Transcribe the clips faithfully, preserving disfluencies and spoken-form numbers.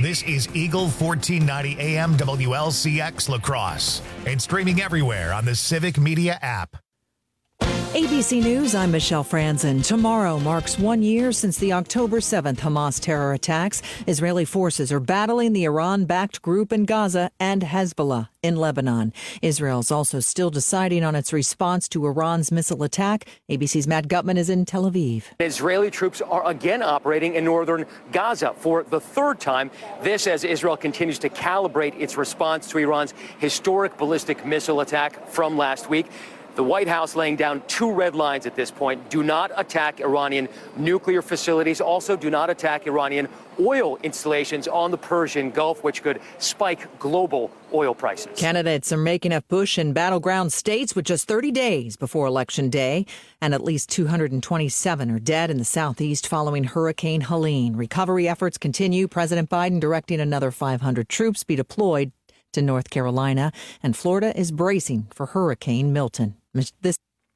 This is Eagle fourteen ninety A M W L C X La Crosse and streaming everywhere on the Civic Media app. A B C News, I'm Michelle Franzen. Tomorrow marks one year since the October seventh Hamas terror attacks. Israeli forces are battling the Iran-backed group in Gaza and Hezbollah in Lebanon. Israel's also still deciding on its response to Iran's missile attack. A B C's Matt Gutman is in Tel Aviv. Israeli troops are again operating in northern Gaza for the third time. This as Israel continues to calibrate its response to Iran's historic ballistic missile attack from last week. The White House laying down two red lines at this point. Do not attack Iranian nuclear facilities. Also, do not attack Iranian oil installations on the Persian Gulf, which could spike global oil prices. Candidates are making up push in battleground states with just thirty days before Election Day. And at least two hundred twenty-seven are dead in the southeast following Hurricane Helene. Recovery efforts continue. President Biden directing another five hundred troops be deployed to North Carolina. And Florida is bracing for Hurricane Milton. This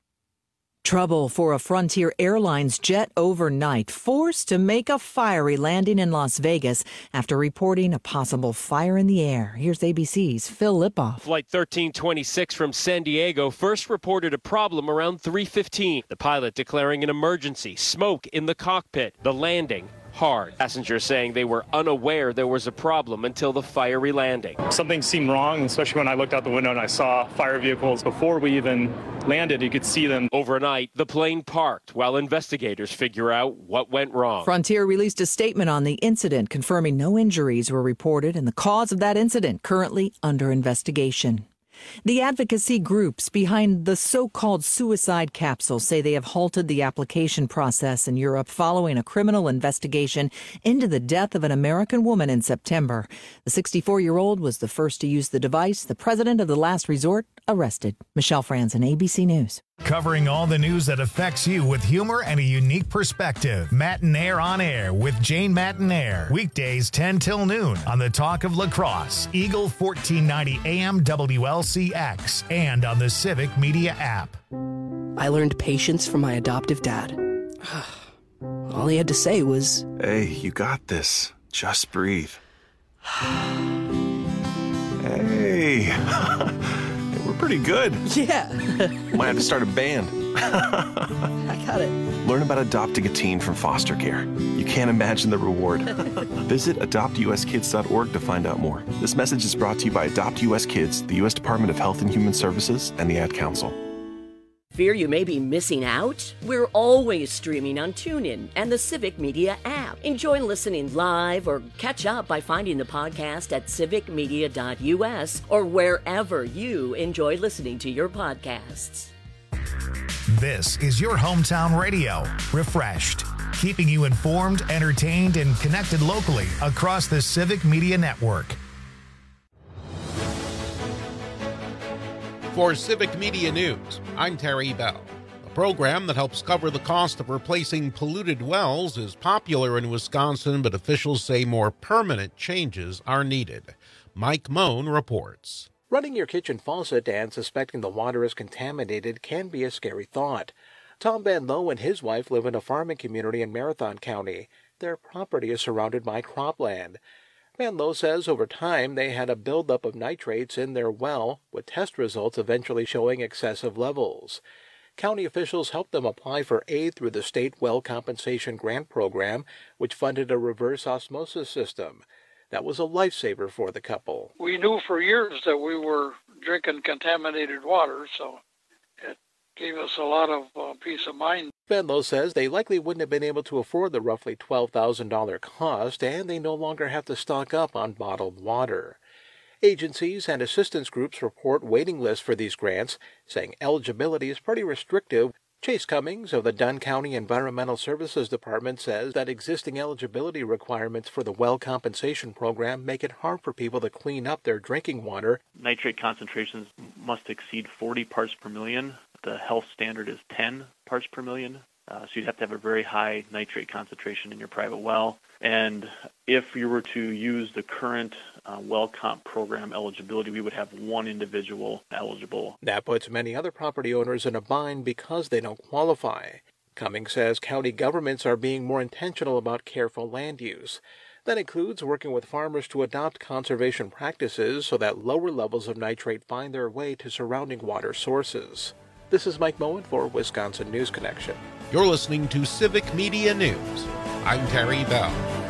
trouble for a Frontier Airlines jet overnight, forced to make a fiery landing in Las Vegas after reporting a possible fire in the air. Here's A B C's Phil Lipoff. Flight thirteen twenty-six from San Diego first reported a problem around three fifteen. The pilot declaring an emergency, smoke in the cockpit, the landing hard. Passengers saying they were unaware there was a problem until the fiery landing. Something seemed wrong, especially when I looked out the window and I saw fire vehicles before we even landed. You could see them. Overnight, the plane parked while investigators figure out what went wrong. Frontier released a statement on the incident, confirming no injuries were reported and the cause of that incident currently under investigation. The advocacy groups behind the so-called suicide capsule say they have halted the application process in Europe following a criminal investigation into the death of an American woman in September. The sixty-four-year-old was the first to use the device. The president of the last resort arrested. Michelle Franzen, A B C News. Covering all the news that affects you with humor and a unique perspective. Matinaire on Air with Jane Matinaire. Weekdays ten till noon on the Talk of La Crosse, Eagle fourteen ninety A M W L C X, and on the Civic Media app. I learned patience from my adoptive dad. All he had to say was, "Hey, you got this. Just breathe." Hey. We're pretty good. Yeah. Might have to start a band. I got it. Learn about adopting a teen from foster care. You can't imagine the reward. Visit adopt u s kids dot org to find out more. This message is brought to you by Adopt U S Kids, the U S Department of Health and Human Services, and the Ad Council. Fear you may be missing out? We're always streaming on TuneIn and the Civic Media app. Enjoy listening live or catch up by finding the podcast at civic media dot u s or wherever you enjoy listening to your podcasts. This is your hometown radio, refreshed, keeping you informed, entertained, and connected locally across the Civic Media Network. For Civic Media News, I'm Terry Bell. A program that helps cover the cost of replacing polluted wells is popular in Wisconsin, but officials say more permanent changes are needed. Mike Moan reports. Running your kitchen faucet and suspecting the water is contaminated can be a scary thought. Tom Van Lowe and his wife live in a farming community in Marathon County. Their property is surrounded by cropland. Van Lowe says over time they had a buildup of nitrates in their well, with test results eventually showing excessive levels. County officials helped them apply for aid through the State Well Compensation Grant Program, which funded a reverse osmosis system. That was a lifesaver for the couple. We knew for years that we were drinking contaminated water, so it gave us a lot of uh, peace of mind. Van Lowe says they likely wouldn't have been able to afford the roughly twelve thousand dollars cost, and they no longer have to stock up on bottled water. Agencies and assistance groups report waiting lists for these grants, saying eligibility is pretty restrictive. Chase Cummings of the Dunn County Environmental Services Department says that existing eligibility requirements for the well compensation program make it hard for people to clean up their drinking water. Nitrate concentrations must exceed forty parts per million. The health standard is ten parts per million. Uh, so you'd have to have a very high nitrate concentration in your private well. And if you were to use the current uh, well comp program eligibility, we would have one individual eligible. That puts many other property owners in a bind because they don't qualify. Cummings says county governments are being more intentional about careful land use. That includes working with farmers to adopt conservation practices so that lower levels of nitrate find their way to surrounding water sources. This is Mike Moen for Wisconsin News Connection. You're listening to Civic Media News. I'm Terry Bell.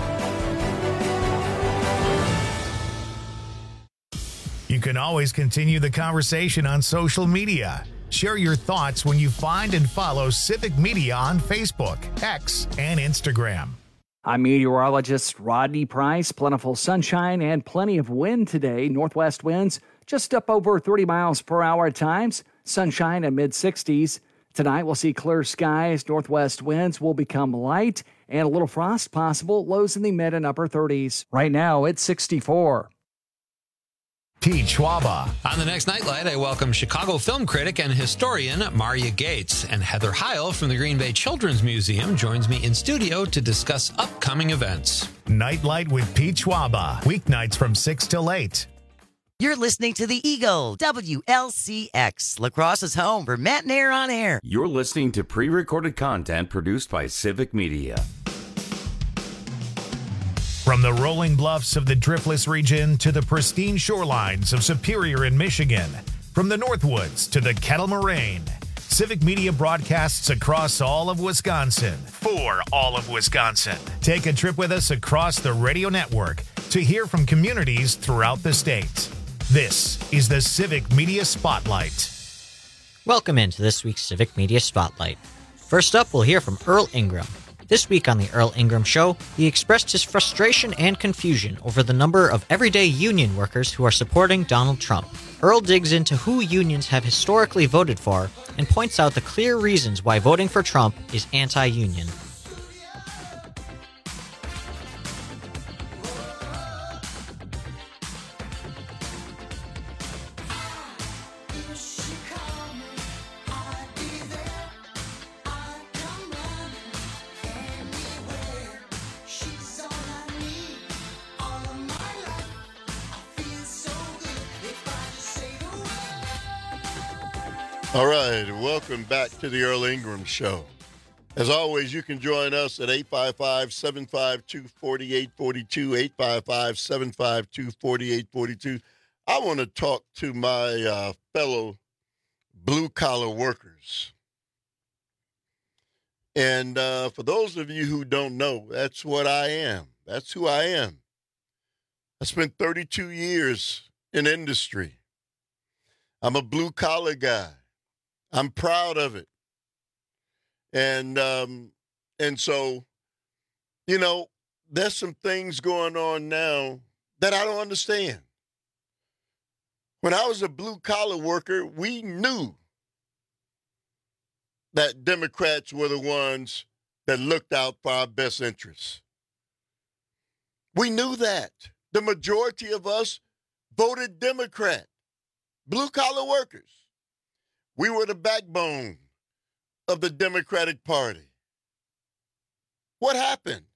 You can always continue the conversation on social media. Share your thoughts when you find and follow Civic Media on Facebook, X, and Instagram. I'm meteorologist Rodney Price. Plentiful sunshine and plenty of wind today. Northwest winds just up over thirty miles per hour at times. Sunshine in mid sixties. Tonight we'll see clear skies. Northwest winds will become light and a little frost possible. Lows in the mid and upper thirties. Right now it's sixty-four. Pete Schwaba. On the next Nightlight, I welcome Chicago film critic and historian Maria Gates, and Heather Heil from the Green Bay Children's Museum joins me in studio to discuss upcoming events. Nightlight with Pete Schwaba, weeknights from six till eight. You're listening to the Eagle, W L C X, La Crosse's home for Matt and Air on Air. You're listening to pre-recorded content produced by Civic Media. From the rolling bluffs of the Driftless region to the pristine shorelines of Superior in Michigan, from the Northwoods to the Kettle Moraine, Civic Media broadcasts across all of Wisconsin for all of Wisconsin. Take a trip with us across the radio network to hear from communities throughout the state. This is the Civic Media Spotlight. Welcome into this week's Civic Media Spotlight. First up, we'll hear from Earl Ingram. This week on the Earl Ingram Show, he expressed his frustration and confusion over the number of everyday union workers who are supporting Donald Trump. Earl digs into who unions have historically voted for and points out the clear reasons why voting for Trump is anti-union. All right, welcome back to the Earl Ingram Show. As always, you can join us at eight five five, seven five two, four eight four two, eight five five, seven five two, four eight four two. I want to talk to my uh, fellow blue-collar workers. And uh, for those of you who don't know, that's what I am. That's who I am. I spent thirty-two years in industry. I'm a blue-collar guy. I'm proud of it. And um, and so, you know, there's some things going on now that I don't understand. When I was a blue-collar worker, we knew that Democrats were the ones that looked out for our best interests. We knew that. The majority of us voted Democrat, blue-collar workers. We were the backbone of the Democratic Party. What happened?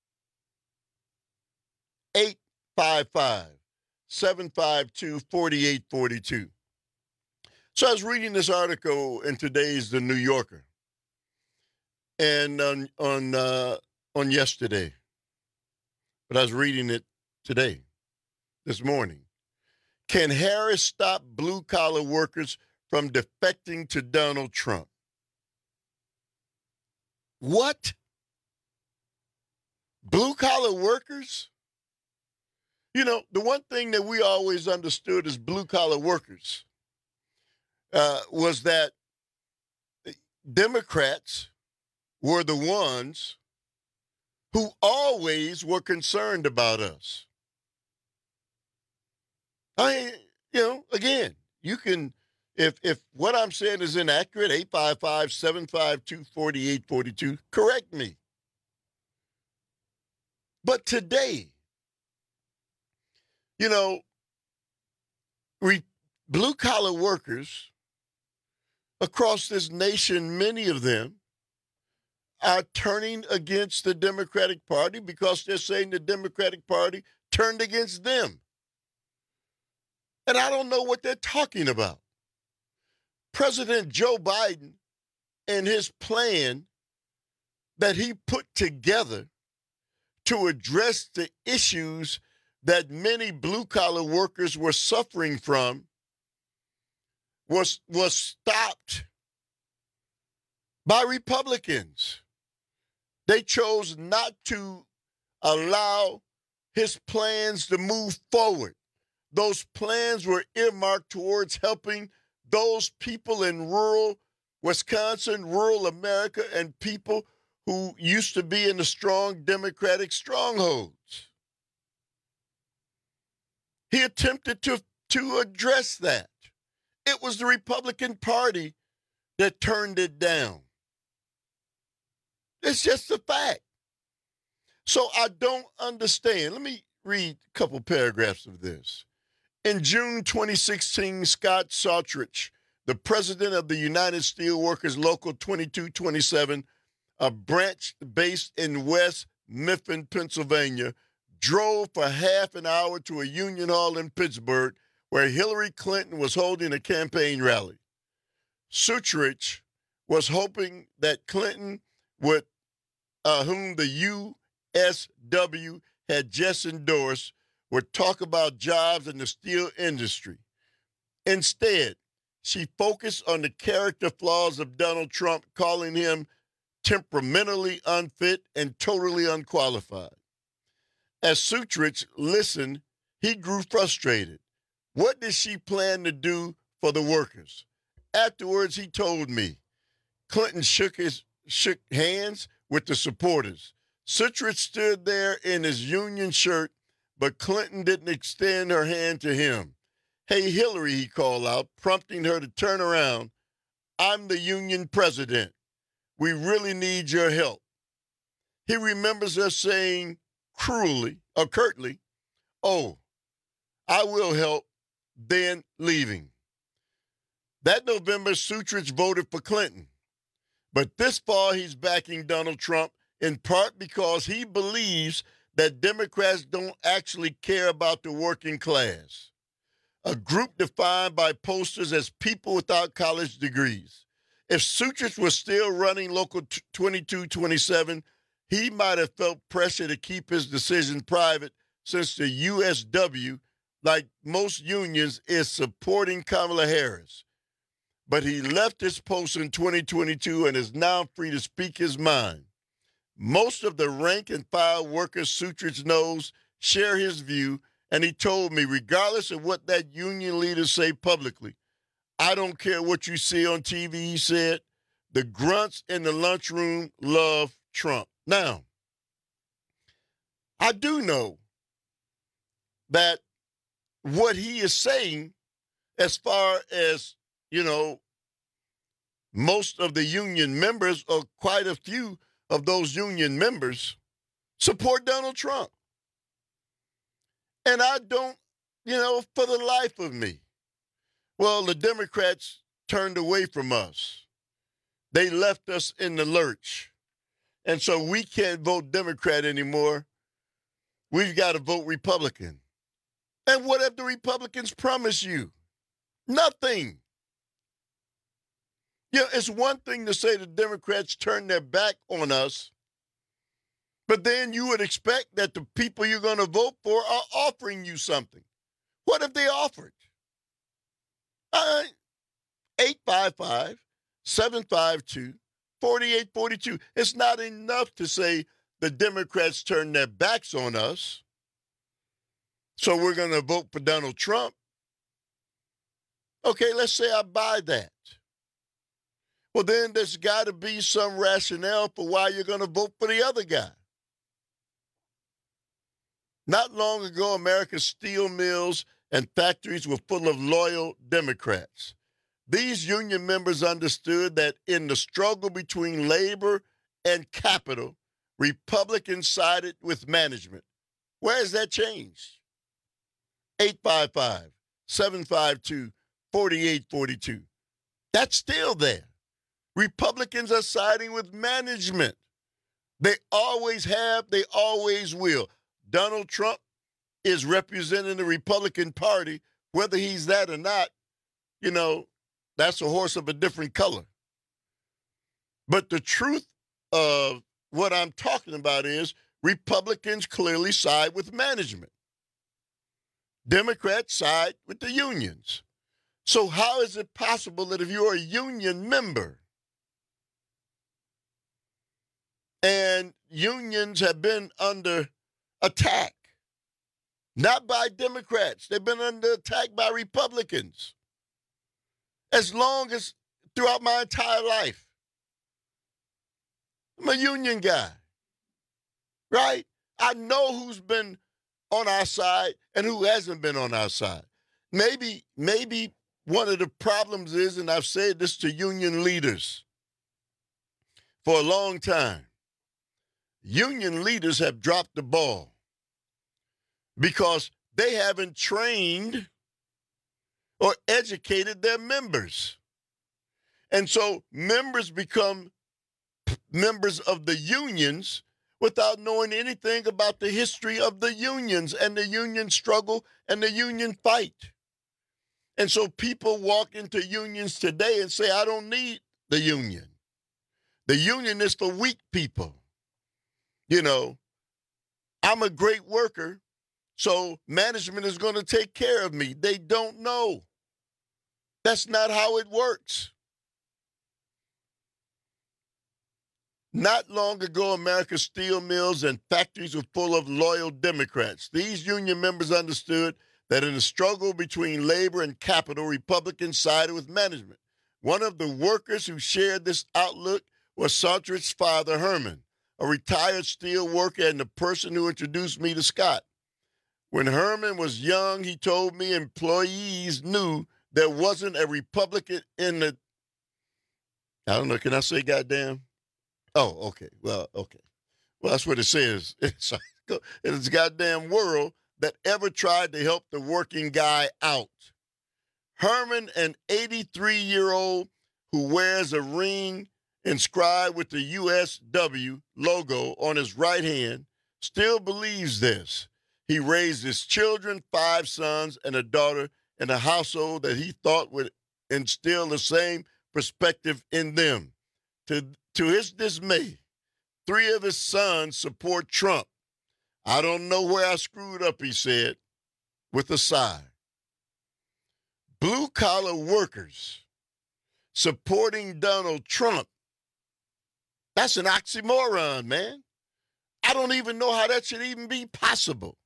eight five five, seven five two, four eight four two. So I was reading this article in today's The New Yorker and on on uh, on yesterday, but I was reading it today, this morning. Can Harris stop blue-collar workers from defecting to Donald Trump? What? Blue-collar workers? You know, the one thing that we always understood as blue-collar workers uh, was that Democrats were the ones who always were concerned about us. I, you know, again, you can, if if what I'm saying is inaccurate, eight five five, seven five two, four eight four two, correct me. But today, you know, we, blue-collar workers across this nation, many of them are turning against the Democratic Party because they're saying the Democratic Party turned against them. And I don't know what they're talking about. President Joe Biden and his plan that he put together to address the issues that many blue-collar workers were suffering from was, was stopped by Republicans. They chose not to allow his plans to move forward. Those plans were earmarked towards helping those people in rural Wisconsin, rural America, and people who used to be in the strong Democratic strongholds. He attempted to, to address that. It was the Republican Party that turned it down. It's just a fact. So I don't understand. Let me read a couple paragraphs of this. In June twenty sixteen, Scott Sautrich, the president of the United Steelworkers Local twenty-two twenty-seven, a branch based in West Mifflin, Pennsylvania, drove for half an hour to a union hall in Pittsburgh where Hillary Clinton was holding a campaign rally. Sautrich was hoping that Clinton would, uh, whom the U S W had just endorsed, would talk about jobs in the steel industry. Instead, she focused on the character flaws of Donald Trump, calling him temperamentally unfit and totally unqualified. As Sautrich listened, he grew frustrated. What did she plan to do for the workers? Afterwards, he told me. Clinton shook his shook hands with the supporters. Sautrich stood there in his union shirt, but Clinton didn't extend her hand to him. Hey, Hillary, he called out, prompting her to turn around. I'm the union president. We really need your help. He remembers her saying cruelly, or curtly, oh, I will help, then leaving. That November, Sautrich voted for Clinton. But this fall, he's backing Donald Trump, in part because he believes that Democrats don't actually care about the working class, a group defined by posters as people without college degrees. If Sautrich was still running Local twenty-two twenty-seven, he might have felt pressure to keep his decision private since the U S W, like most unions, is supporting Kamala Harris. But he left his post in twenty twenty-two and is now free to speak his mind. Most of the rank and file workers Sautrich knows share his view, and he told me, regardless of what that union leaders say publicly, I don't care what you see on T V, he said, the grunts in the lunchroom love Trump. Now, I do know that what he is saying, as far as, you know, most of the union members, or quite a few of those union members, support Donald Trump. And I don't, you know, for the life of me, well, the Democrats turned away from us. They left us in the lurch. And so we can't vote Democrat anymore. We've got to vote Republican. And what have the Republicans promised you? Nothing. You know, it's one thing to say the Democrats turned their back on us, but then you would expect that the people you're going to vote for are offering you something. What have they offered? All right. eight five five, seven five two, four eight four two. It's not enough to say the Democrats turned their backs on us, so we're going to vote for Donald Trump. Okay, let's say I buy that. Well, then there's got to be some rationale for why you're going to vote for the other guy. Not long ago, America's steel mills and factories were full of loyal Democrats. These union members understood that in the struggle between labor and capital, Republicans sided with management. Where has that changed? eight five five, seven five two, four eight four two. That's still there. Republicans are siding with management. They always have, they always will. Donald Trump is representing the Republican Party. Whether he's that or not, you know, that's a horse of a different color. But the truth of what I'm talking about is Republicans clearly side with management. Democrats side with the unions. So how is it possible that if you're a union member and unions have been under attack, not by Democrats, they've been under attack by Republicans, as long as throughout my entire life. I'm a union guy, right? I know who's been on our side and who hasn't been on our side. Maybe, maybe one of the problems is, and I've said this to union leaders for a long time, union leaders have dropped the ball because they haven't trained or educated their members. And so members become members of the unions without knowing anything about the history of the unions and the union struggle and the union fight. And so people walk into unions today and say, I don't need the union. The union is for weak people. You know, I'm a great worker, so management is going to take care of me. They don't know. That's not how it works. Not long ago, America's steel mills and factories were full of loyal Democrats. These union members understood that in the struggle between labor and capital, Republicans sided with management. One of the workers who shared this outlook was Sontrich's father, Herman, a retired steel worker and the person who introduced me to Scott. When Herman was young, he told me employees knew there wasn't a Republican in the, I don't know, can I say goddamn? Oh, okay. Well, okay. Well, that's what it says. It's, it's a goddamn world that ever tried to help the working guy out. Herman, an eighty-three-year-old who wears a ring inscribed with the U S W logo on his right hand, still believes this. He raised his children, five sons and a daughter, in a household that he thought would instill the same perspective in them. To To his dismay, three of his sons support Trump. I don't know where I screwed up, he said, with a sigh. Blue-collar workers supporting Donald Trump. That's an oxymoron, man. I don't even know how that should even be possible.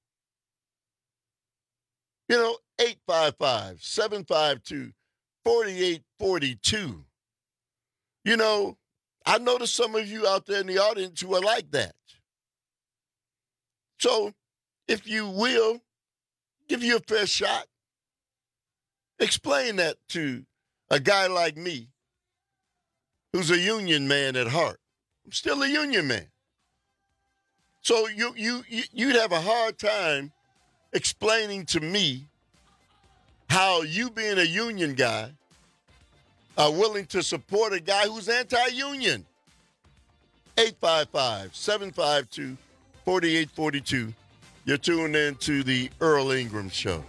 You know, eight five five, seven five two, four eight four two. You know, I know there's some of you out there in the audience who are like that. So, if you will, give you a fair shot. Explain that to a guy like me, who's a union man at heart. I'm still a union man. So you you you'd have a hard time explaining to me how you, being a union guy, are willing to support a guy who's anti-union. eight five five, seven five two, four eight four two. You're tuned in to the Earl Ingram Show.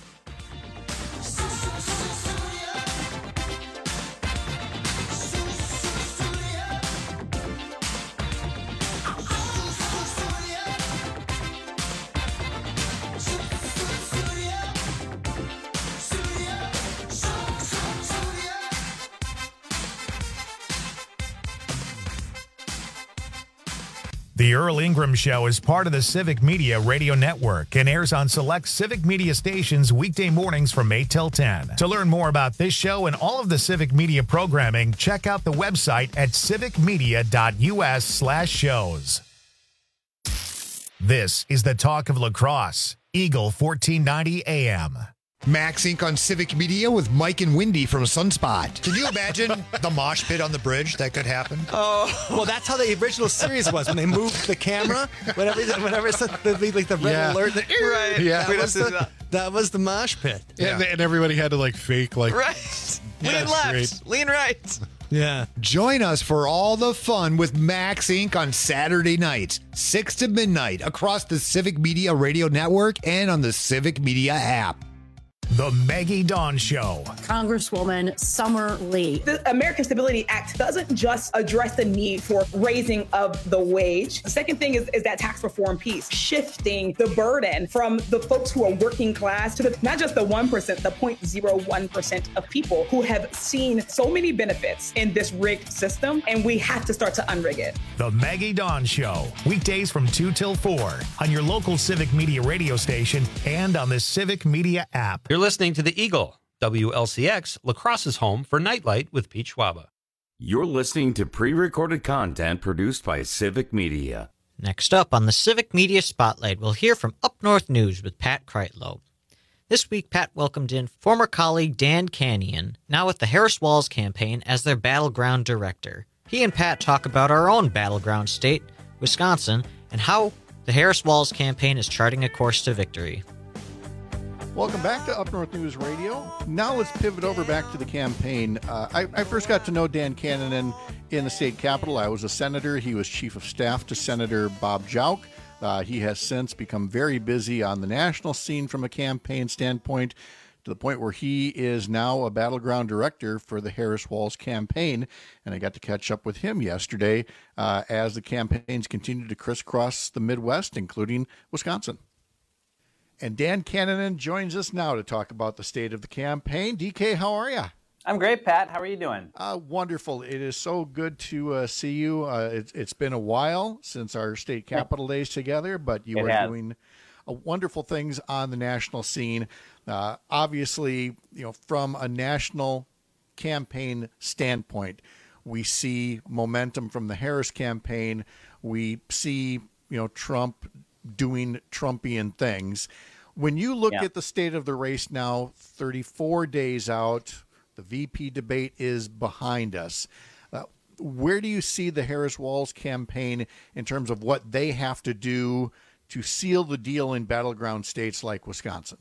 The Earl Ingram Show is part of the Civic Media Radio Network and airs on select Civic Media stations weekday mornings from eight till ten. To learn more about this show and all of the Civic Media programming, check out the website at civicmedia.us slash shows. This is the Talk of La Crosse, Eagle fourteen ninety A M. Max Incorporated on Civic Media with Mike and Wendy from Sunspot. Can you imagine the mosh pit on the bridge that could happen? Oh, well, that's how the original series was when they moved the camera. Whenever, whenever it's the, the, like the red Yeah. alert, the, right? Yeah. that, was the, that was the mosh pit. Yeah. And, and everybody had to like fake like. Right. Lean That's left, great. lean right. Yeah. Join us for all the fun with Max Incorporated on Saturday nights, six to midnight, across the Civic Media Radio Network and on the Civic Media app. The Maggie Dawn Show. Congresswoman Summer Lee. The American Stability Act doesn't just address the need for raising of the wage. The second thing is, is that tax reform piece, shifting the burden from the folks who are working class to the, not just the one percent, the zero point zero one percent of people who have seen so many benefits in this rigged system, and we have to start to unrig it. The Maggie Dawn Show, weekdays from two till four on your local Civic Media radio station and on the Civic Media app. You're listening to The Eagle, W L C X, La Crosse's home for Nightlight with Pete Schwaba. You're listening to pre-recorded content produced by Civic Media. Next up on the Civic Media Spotlight, we'll hear from Up North News with Pat Kreitlow. This week, Pat welcomed in former colleague Dan Canyon, now with the Harris Walz campaign as their battleground director. He and Pat talk about our own battleground state, Wisconsin, and how the Harris Walz campaign is charting a course to victory. Welcome back to Up North News Radio. Now let's pivot over back to the campaign. Uh, I, I first got to know Dan Cannon in, in the state capitol. I was a senator. He was chief of staff to Senator Bob Jauch. Uh, he has since become very busy on the national scene from a campaign standpoint, to the point where he is now a battleground director for the Harris Walz campaign. And I got to catch up with him yesterday uh, as the campaigns continue to crisscross the Midwest, including Wisconsin. And Dan Cannon joins us now to talk about the state of the campaign. D K, how are you? I'm great, Pat. How are you doing? Uh, wonderful. It is so good to uh, see you. Uh, it's, it's been a while since our state capitol days together, but you It are has. doing uh, wonderful things on the national scene. Uh, obviously, you know, from a national campaign standpoint, we see momentum from the Harris campaign. We see, you know, Trump doing Trumpian things. When you look Yeah. at the state of the race now, thirty-four days out, the V P debate is behind us. Uh, where do you see the Harris Walz campaign in terms of what they have to do to seal the deal in battleground states like Wisconsin?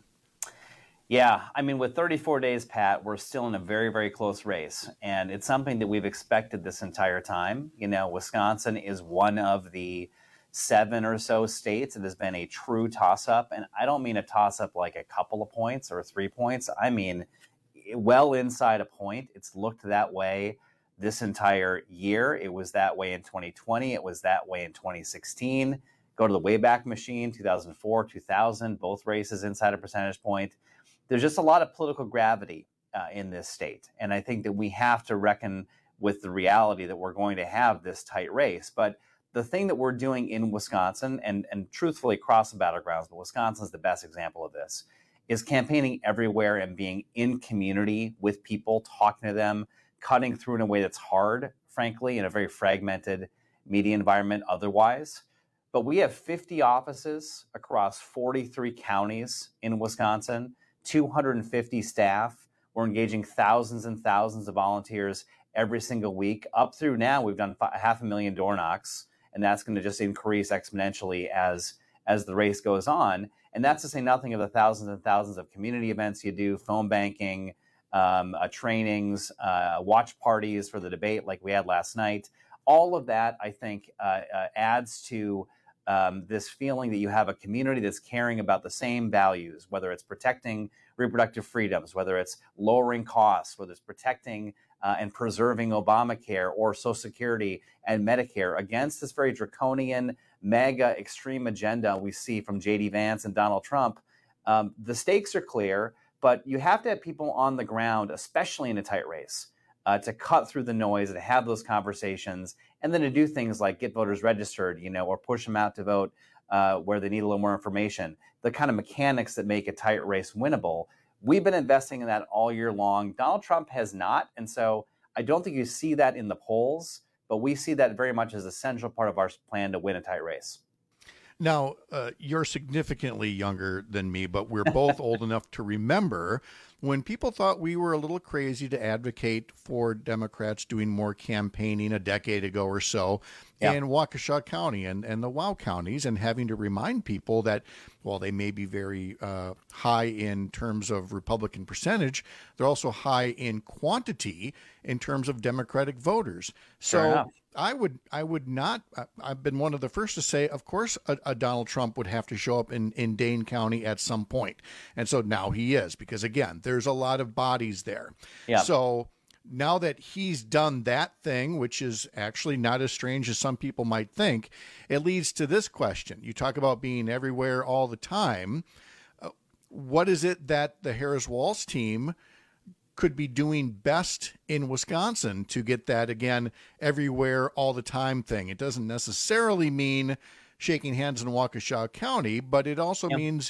Yeah, I mean, with thirty-four days, Pat, we're still in a very, very close race. And it's something that we've expected this entire time. You know, Wisconsin is one of the seven or so states that has been a true toss-up. And I don't mean a toss-up like a couple of points or three points. I mean, well inside a point. It's looked that way this entire year. It was that way in twenty twenty. It was that way in twenty sixteen. Go to the Wayback Machine, two thousand four, two thousand, both races inside a percentage point. There's just a lot of political gravity uh, in this state. And I think that we have to reckon with the reality that we're going to have this tight race. But the thing that we're doing in Wisconsin, and, and truthfully across the battlegrounds, but Wisconsin is the best example of this, is campaigning everywhere and being in community with people, talking to them, cutting through in a way that's hard, frankly, in a very fragmented media environment otherwise. But we have fifty offices across forty-three counties in Wisconsin, two hundred fifty staff. We're engaging thousands and thousands of volunteers every single week. Up through now, we've done fi- half a million door knocks, and that's going to just increase exponentially as, as the race goes on. And that's to say nothing of the thousands and thousands of community events you do, phone banking, um, uh, trainings, uh, watch parties for the debate like we had last night. All of that, I think, uh, uh, adds to um, this feeling that you have a community that's caring about the same values, whether it's protecting reproductive freedoms, whether it's lowering costs, whether it's protecting uh, and preserving Obamacare or Social Security and Medicare against this very draconian, mega extreme agenda we see from J D Vance and Donald Trump. Um, the stakes are clear, but you have to have people on the ground, especially in a tight race, uh, to cut through the noise and have those conversations, and then to do things like get voters registered, you know, or push them out to vote uh, where they need a little more information. The kind of mechanics that make a tight race winnable. We've been investing in that all year long. Donald Trump has not, and so I don't think you see that in the polls, but we see that very much as a central part of our plan to win a tight race. Now, uh, you're significantly younger than me, but we're both old enough to remember when people thought we were a little crazy to advocate for Democrats doing more campaigning a decade ago or so yeah. in Waukesha County and, and the WOW counties, and having to remind people that, while they may be very uh, high in terms of Republican percentage, they're also high in quantity in terms of Democratic voters. So I would I would not. I've been one of the first to say, of course, a, a Donald Trump would have to show up in, in Dane County at some point. And so now he is, because, again, there's a lot of bodies there. Yeah. So now that he's done that thing, which is actually not as strange as some people might think, it leads to this question. You talk about being everywhere all the time. Uh, what is it that the Harris-Walz team could be doing best in Wisconsin to get that, again, everywhere all the time thing? It doesn't necessarily mean shaking hands in Waukesha County, but it also yep. means,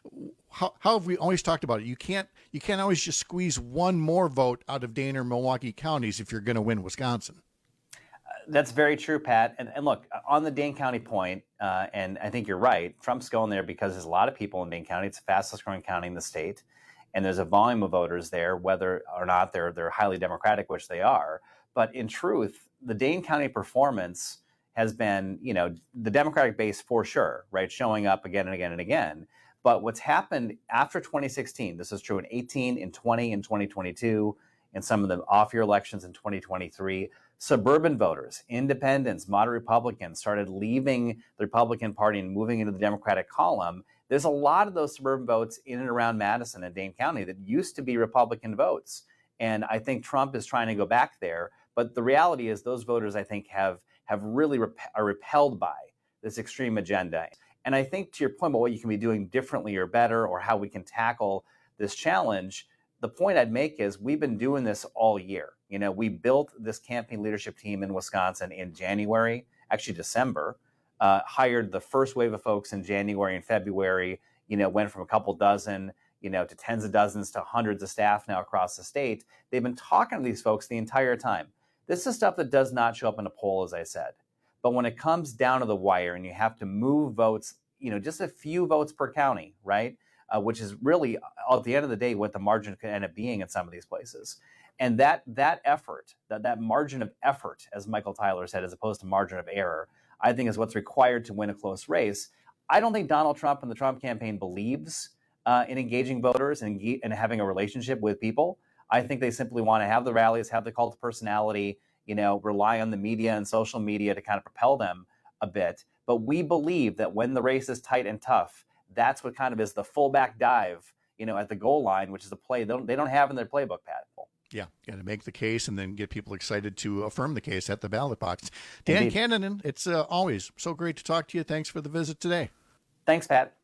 how, how have we always talked about it? You can't you can't always just squeeze one more vote out of Dane or Milwaukee counties if you're going to win Wisconsin. Uh, that's very true, Pat. And, and look, on the Dane County point, uh, and I think you're right, Trump's going there because there's a lot of people in Dane County. It's the fastest growing county in the state. And there's a volume of voters there, whether or not they're they're highly Democratic, which they are. But in truth, the Dane County performance has been, you know, the Democratic base for sure, right, showing up again and again and again. But what's happened after twenty sixteen, this is true in eighteen, in twenty, in twenty twenty-two, in some of the off-year elections in twenty twenty-three, suburban voters, independents, moderate Republicans started leaving the Republican Party and moving into the Democratic column. There's a lot of those suburban votes in and around Madison and Dane County that used to be Republican votes. And I think Trump is trying to go back there. But the reality is those voters, I think, have have really rep- are repelled by this extreme agenda. And I think, to your point about what you can be doing differently or better, or how we can tackle this challenge, the point I'd make is we've been doing this all year. You know, we built this campaign leadership team in Wisconsin in January, actually December. Uh, hired the first wave of folks in January and February, you know, went from a couple dozen, you know, to tens of dozens to hundreds of staff now across the state. They've been talking to these folks the entire time. This is stuff that does not show up in a poll, as I said. But when it comes down to the wire and you have to move votes, you know, just a few votes per county, right, uh, which is really, at the end of the day, what the margin could end up being in some of these places. And that that effort, that, that margin of effort, as Michael Tyler said, as opposed to margin of error, I think is what's required to win a close race. I don't think Donald Trump and the Trump campaign believes uh, in engaging voters and, and having a relationship with people. I think they simply want to have the rallies, have the cult of personality, you know, rely on the media and social media to kind of propel them a bit. But we believe that when the race is tight and tough, that's what kind of is the fullback dive, you know, at the goal line, which is a play they don't, they don't have in their playbook, Pat. Yeah, got to make the case and then get people excited to affirm the case at the ballot box. Dan Indeed. Cannon, it's uh, always so great to talk to you. Thanks for the visit today. Thanks, Pat.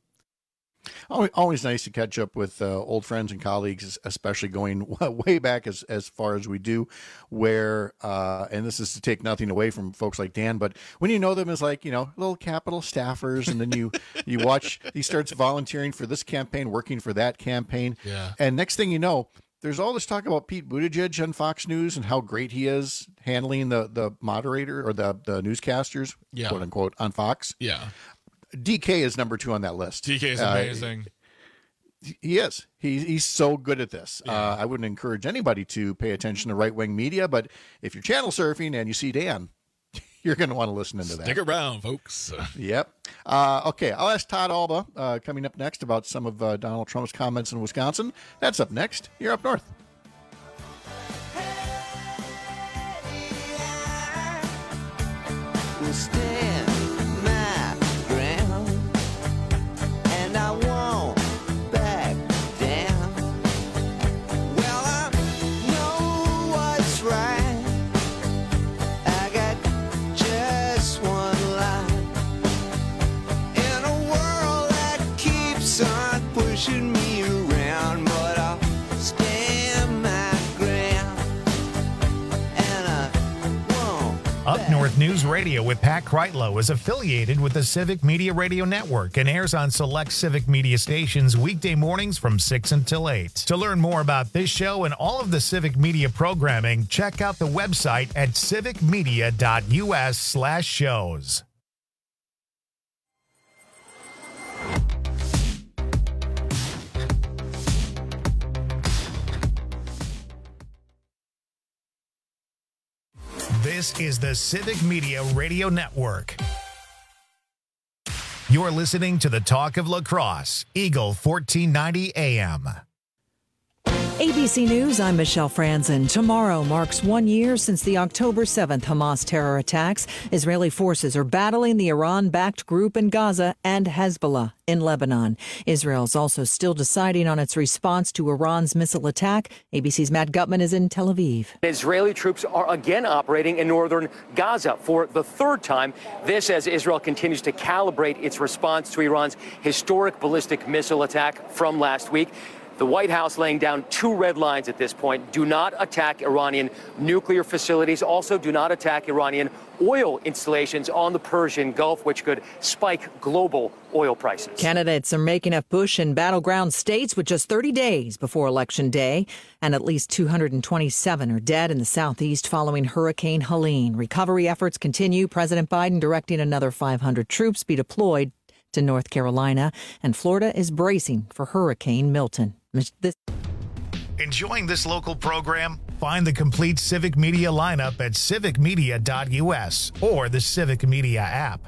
Always, always nice to catch up with uh, old friends and colleagues, especially going way back as, as far as we do, where, uh, and this is to take nothing away from folks like Dan, but when you know them as like, you know, little Capitol staffers, and then you, you watch, he starts volunteering for this campaign, working for that campaign. Yeah. And next thing you know, there's all this talk about Pete Buttigieg on Fox News and how great he is handling the, the moderator or the, the newscasters, yeah. quote unquote, on Fox. Yeah. D K is number two on that list. D K is amazing. Uh, he is. He, he's so good at this. Yeah. Uh, I wouldn't encourage anybody to pay attention to right-wing media, but if you're channel surfing and you see Dan, you're going to want to listen into that. Stick around, folks. Yep. Uh, okay, I'll ask Todd Alba uh, coming up next about some of uh, Donald Trump's comments in Wisconsin. That's up next. You're up north. We'll stand my ground, and I won't back down. Well, I know what's right. I got just one line. In a world that keeps on pushing me around, but I'll stand my ground, and I won't. Up North News Radio with Pat Kreitlow is affiliated with the Civic Media Radio Network and airs on select Civic Media stations weekday mornings from six until eight. To learn more about this show and all of the Civic Media programming, check out the website at civicmedia.us slash shows. This is the Civic Media Radio Network. You're listening to the Talk of La Crosse, Eagle fourteen ninety A M. A B C News, I'm Michelle Franzen. Tomorrow marks one year since the October seventh Hamas terror attacks. Israeli forces are battling the Iran-backed group in Gaza and Hezbollah in Lebanon. Israel's also still deciding on its response to Iran's missile attack. A B C's Matt Gutman is in Tel Aviv. Israeli troops are again operating in northern Gaza for the third time. This as Israel continues to calibrate its response to Iran's historic ballistic missile attack from last week. The White House laying down two red lines at this point. Do not attack Iranian nuclear facilities. Also, do not attack Iranian oil installations on the Persian Gulf, which could spike global oil prices. Candidates are making up push in battleground states with just thirty days before Election Day. And at least two hundred twenty-seven are dead in the southeast following Hurricane Helene. Recovery efforts continue. President Biden directing another five hundred troops be deployed to North Carolina. And Florida is bracing for Hurricane Milton. This- Enjoying this local program? Find the complete Civic Media lineup at civic media dot u s or the Civic Media app.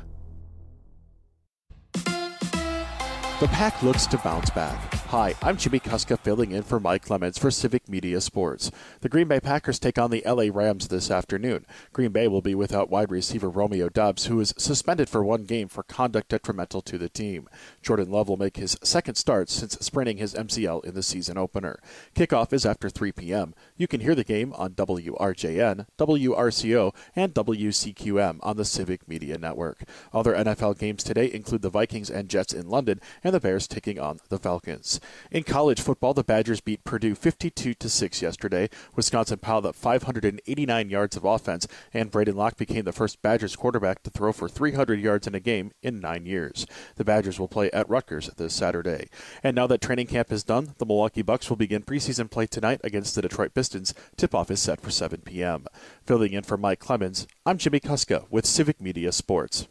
The Pack looks to bounce back. Hi, I'm Jimmy Kuska filling in for Mike Clemens for Civic Media Sports. The Green Bay Packers take on the L A Rams this afternoon. Green Bay will be without wide receiver Romeo Doubs, who is suspended for one game for conduct detrimental to the team. Jordan Love will make his second start since spraining his M C L in the season opener. Kickoff is after three p.m. You can hear the game on W R J N, W R C O, and W C Q M on the Civic Media Network. Other N F L games today include the Vikings and Jets in London and the Bears taking on the Falcons. In college football, the Badgers beat Purdue fifty-two to six yesterday. Wisconsin piled up five hundred eighty-nine yards of offense, and Braden Locke became the first Badgers quarterback to throw for three hundred yards in a game in nine years. The Badgers will play at Rutgers this Saturday. And now that training camp is done, the Milwaukee Bucks will begin preseason play tonight against the Detroit Pistons. Tip-off is set for seven p.m. Filling in for Mike Clemens, I'm Jimmy Kuska with Civic Media Sports.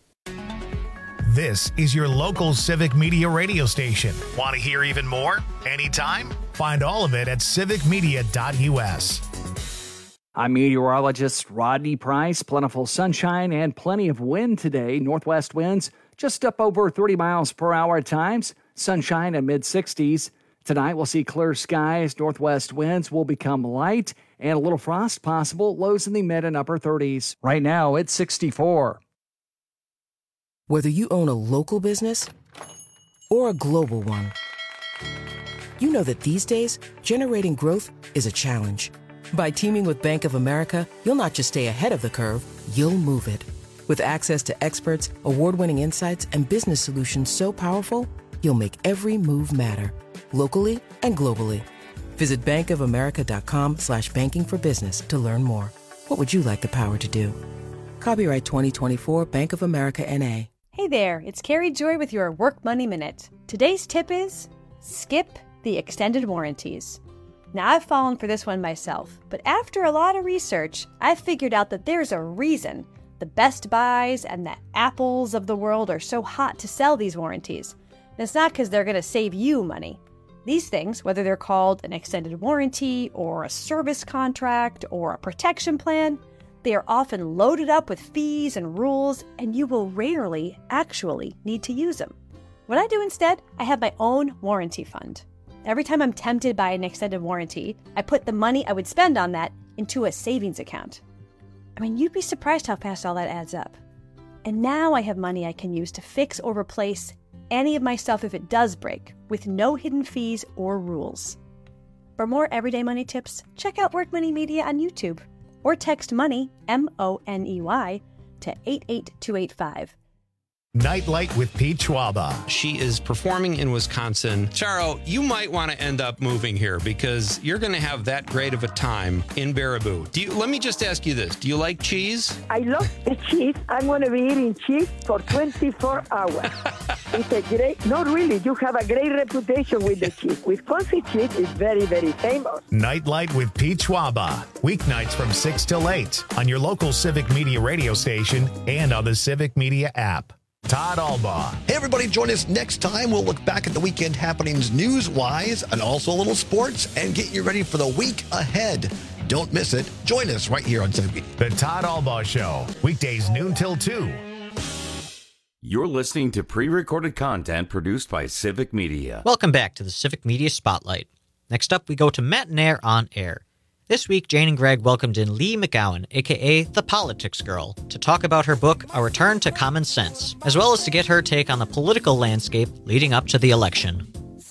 This is your local Civic Media radio station. Want to hear even more? Anytime? Find all of it at civic media dot u s. I'm meteorologist Rodney Price. Plentiful sunshine and plenty of wind today. Northwest winds just up over thirty miles per hour at times. Sunshine at mid sixties. Tonight we'll see clear skies. Northwest winds will become light and a little frost possible. Lows in the mid and upper thirties. Right now it's sixty-four. Whether you own a local business or a global one, you know that these days, generating growth is a challenge. By teaming with Bank of America, you'll not just stay ahead of the curve, you'll move it. With access to experts, award-winning insights, and business solutions so powerful, you'll make every move matter, locally and globally. Visit bankofamerica.com slash banking for business to learn more. What would you like the power to do? Copyright twenty twenty-four Bank of America N A Hey there, it's Carrie Joy with your Work Money Minute. Today's tip is skip the extended warranties. Now, I've fallen for this one myself, but after a lot of research, I've figured out that there's a reason the Best Buys and the Apples of the world are so hot to sell these warranties. And it's not because they're going to save you money. These things, whether they're called an extended warranty or a service contract or a protection plan, they are often loaded up with fees and rules, and you will rarely actually need to use them. What I do instead, I have my own warranty fund. Every time I'm tempted by an extended warranty, I put the money I would spend on that into a savings account. I mean, you'd be surprised how fast all that adds up. And now I have money I can use to fix or replace any of my stuff if it does break, with no hidden fees or rules. For more everyday money tips, check out Work Money Media on YouTube. Or text MONEY, M O N E Y, to eight eight two eight five. Nightlight with Pete Schwaba. She is performing in Wisconsin. Charo, you might want to end up moving here because you're going to have that great of a time in Baraboo. Do you, let me just ask you this. Do you like cheese? I love the cheese. I'm going to be eating cheese for twenty-four hours. It's a great, not really, you have a great reputation with the cheese. Wisconsin cheese is very, very famous. Nightlight with Pete Schwaba. Weeknights from six till eight on your local Civic Media radio station and on the Civic Media app. Todd Albaugh. Hey, everybody, join us next time. We'll look back at the weekend happenings news-wise and also a little sports and get you ready for the week ahead. Don't miss it. Join us right here on Civic Media. The Todd Albaugh Show, weekdays noon till two. You're listening to pre-recorded content produced by Civic Media. Welcome back to the Civic Media Spotlight. Next up, we go to Matt and Air on Air. This week, Jane and Greg welcomed in Lee McGowan, a k a. The Politics Girl, to talk about her book, A Return to Common Sense, as well as to get her take on the political landscape leading up to the election.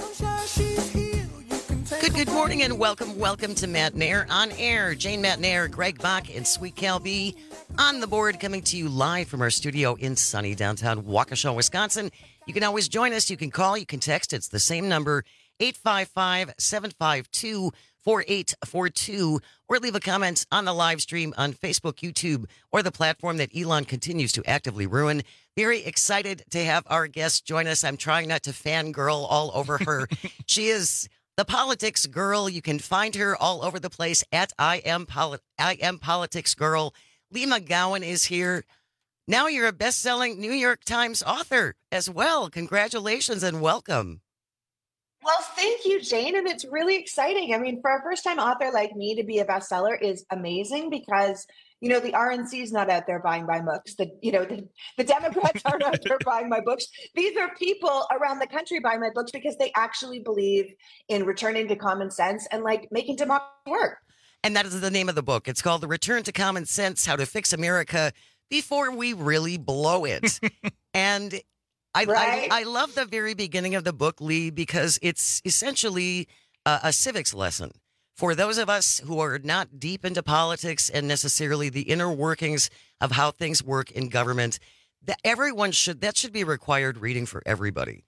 Good, good morning and welcome, welcome to Matt and Air on Air. Jane, Matt and Air, Greg Bach, and Sweet Cal B on the board, coming to you live from our studio in sunny downtown Waukesha, Wisconsin. You can always join us. You can call, you can text. It's the same number, eight five five, seven five two, four eight four two, or leave a comment on the live stream on Facebook, YouTube, or the platform that Elon continues to actively ruin. Very excited to have our guest join us. I'm trying not to fangirl all over her. She is the Politics Girl. You can find her all over the place at I am, Poli- I am Politics Girl. Lee McGowan is here. Now you're a best-selling New York Times author as well. Congratulations and welcome. Well, thank you, Jane. And it's really exciting. I mean, for a first-time author like me to be a bestseller is amazing because, you know, the R N C is not out there buying my books. The, you know, the, the Democrats aren't out there buying my books. These are people around the country buying my books because they actually believe in returning to common sense and like making democracy work. And that is the name of the book. It's called The Return to Common Sense, How to Fix America Before We Really Blow It. And I, Right? I I love the very beginning of the book, Lee, because it's essentially a, a civics lesson for those of us who are not deep into politics and necessarily the inner workings of how things work in government. That everyone should that should be required reading for everybody.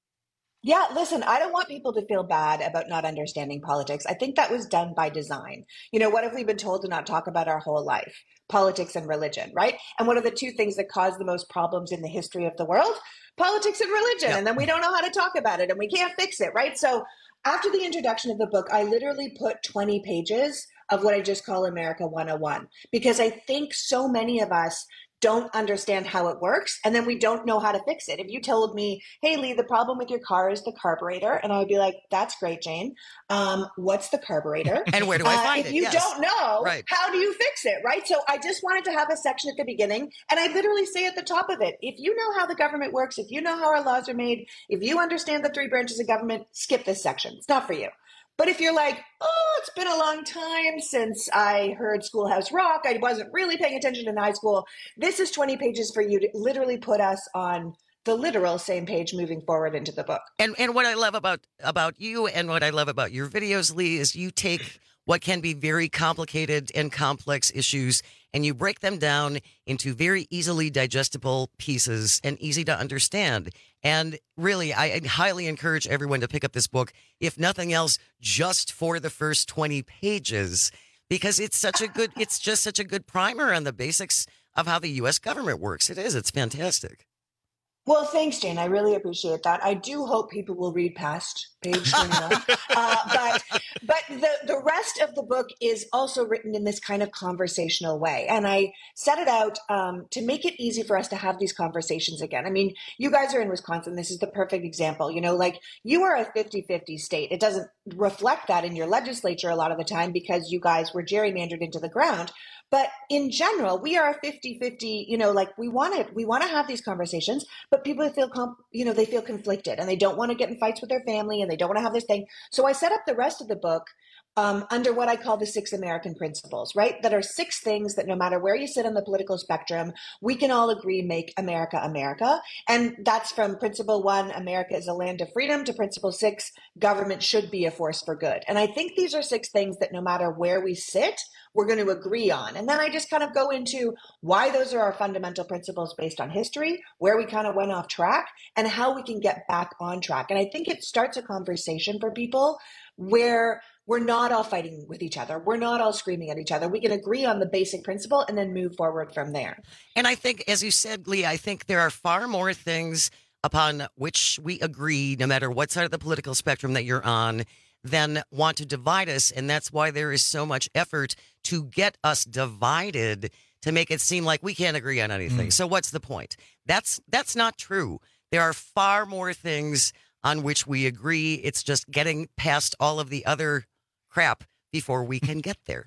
Yeah, listen, I don't want people to feel bad about not understanding politics. I think that was done by design. You know, what have we been told to not talk about our whole life? Politics and religion, right? And what are the two things that cause the most problems in the history of the world? Politics and religion. Yep. And then we don't know how to talk about it and we can't fix it, right? So after the introduction of the book, I literally put twenty pages of what I just call America one oh one, because I think so many of us don't understand how it works, and then we don't know how to fix it. If you told me, hey, Lee, the problem with your car is the carburetor, and I would be like, that's great, Jane. Um, what's the carburetor? And where do I find uh, it? If you Yes. don't know, Right. how do you fix it, right? So I just wanted to have a section at the beginning, and I literally say at the top of it, if you know how the government works, if you know how our laws are made, if you understand the three branches of government, skip this section. It's not for you. But if you're like, oh, it's been a long time since I heard Schoolhouse Rock, I wasn't really paying attention in high school, this is twenty pages for you to literally put us on the literal same page moving forward into the book. And and what I love about about you and what I love about your videos, Lee, is you take what can be very complicated and complex issues and you break them down into very easily digestible pieces and easy to understand. And really, I I highly encourage everyone to pick up this book, if nothing else, just for the first twenty pages, because it's such a good, it's just such a good primer on the basics of how the U S government works. It is. It's fantastic. Well, thanks, Jane. I really appreciate that. I do hope people will read past page twenty-one. uh, but but the, the rest of the book is also written in this kind of conversational way. And I set it out um, to make it easy for us to have these conversations again. I mean, you guys are in Wisconsin. This is the perfect example. You know, like you are a fifty-fifty state. It doesn't reflect that in your legislature a lot of the time because you guys were gerrymandered into the ground. But in general, we are a fifty-fifty, you know, like we want to we want to have these conversations, but people feel, com- you know, they feel conflicted and they don't want to get in fights with their family and they don't want to have this thing. So I set up the rest of the book um, under what I call the six American principles, right? That are six things that no matter where you sit on the political spectrum, we can all agree make America America. And that's from principle one, America is a land of freedom, to principle six, government should be a force for good. And I think these are six things that no matter where we sit, we're going to agree on. And then I just kind of go into why those are our fundamental principles based on history, where we kind of went off track, and how we can get back on track. And I think it starts a conversation for people where we're not all fighting with each other. We're not all screaming at each other. We can agree on the basic principle and then move forward from there. And I think, as you said, Lee, I think there are far more things upon which we agree, no matter what side of the political spectrum that you're on, than want to divide us. And that's why there is so much effort to get us divided, to make it seem like we can't agree on anything. Mm. So what's the point? That's that's not true. There are far more things on which we agree. It's just getting past all of the other crap before we can get there.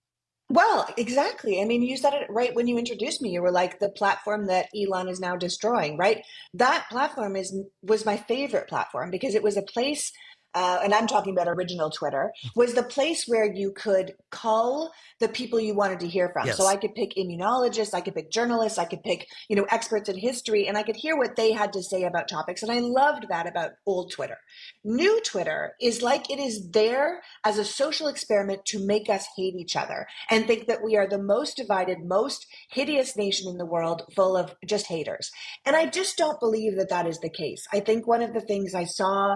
Well, exactly. I mean, you said it right when you introduced me. You were like, the platform that Elon is now destroying, right? That platform is was my favorite platform because it was a place uh, and I'm talking about original Twitter, was the place where you could call the people you wanted to hear from. Yes. So I could pick immunologists, I could pick journalists, I could pick, you know, experts in history, and I could hear what they had to say about topics. And I loved that about old Twitter. New Twitter is like it is there as a social experiment to make us hate each other and think that we are the most divided, most hideous nation in the world, full of just haters. And I just don't believe that that is the case. I think one of the things I saw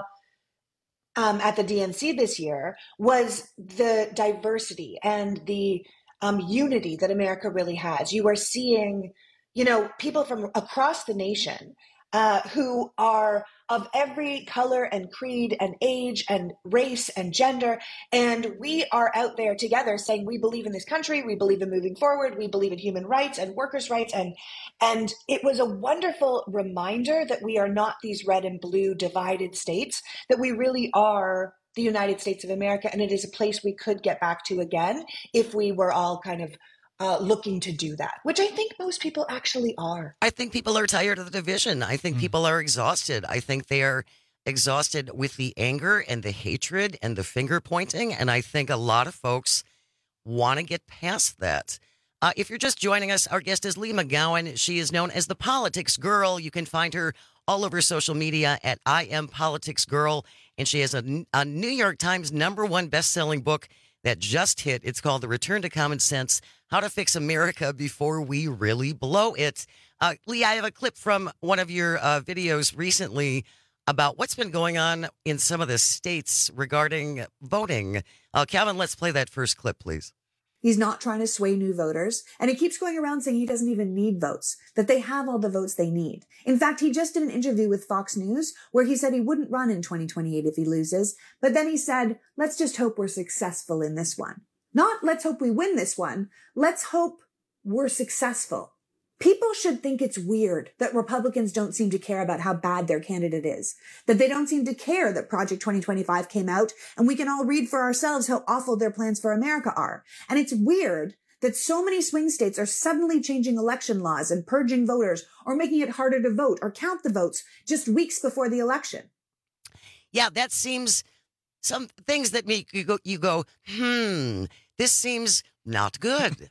Um, at the D N C this year was the diversity and the um, unity that America really has. You are seeing, you know, people from across the nation uh, who are of every color and creed and age and race and gender. And we are out there together saying, we believe in this country, we believe in moving forward, we believe in human rights and workers' rights. And, and it was a wonderful reminder that we are not these red and blue divided states, that we really are the United States of America. And it is a place we could get back to again if we were all kind of Uh, looking to do that, which I think most people actually are. I think people are tired of the division. I think people are exhausted. I think they are exhausted with the anger and the hatred and the finger pointing. And I think a lot of folks want to get past that. Uh, if you're just joining us, our guest is Leigh McGowan. She is known as the Politics Girl. You can find her all over social media at I Am Politics Girl. And she has a, a New York Times number one best-selling book that just hit. It's called The Return to Common Sense, How to Fix America Before We Really Blow It. Uh, Leigh, I have a clip from one of your uh, videos recently about what's been going on in some of the states regarding voting. Uh, Calvin, let's play that first clip, please. He's not trying to sway new voters, and he keeps going around saying he doesn't even need votes, that they have all the votes they need. In fact, he just did an interview with Fox News where he said he wouldn't run in twenty twenty-eight if he loses, but then he said, let's just hope we're successful in this one. Not let's hope we win this one, let's hope we're successful. People should think it's weird that Republicans don't seem to care about how bad their candidate is, that they don't seem to care that Project twenty twenty-five came out and we can all read for ourselves how awful their plans for America are. And it's weird that so many swing states are suddenly changing election laws and purging voters or making it harder to vote or count the votes just weeks before the election. Yeah, that seems some things that make you go, you go, hmm, this seems not good.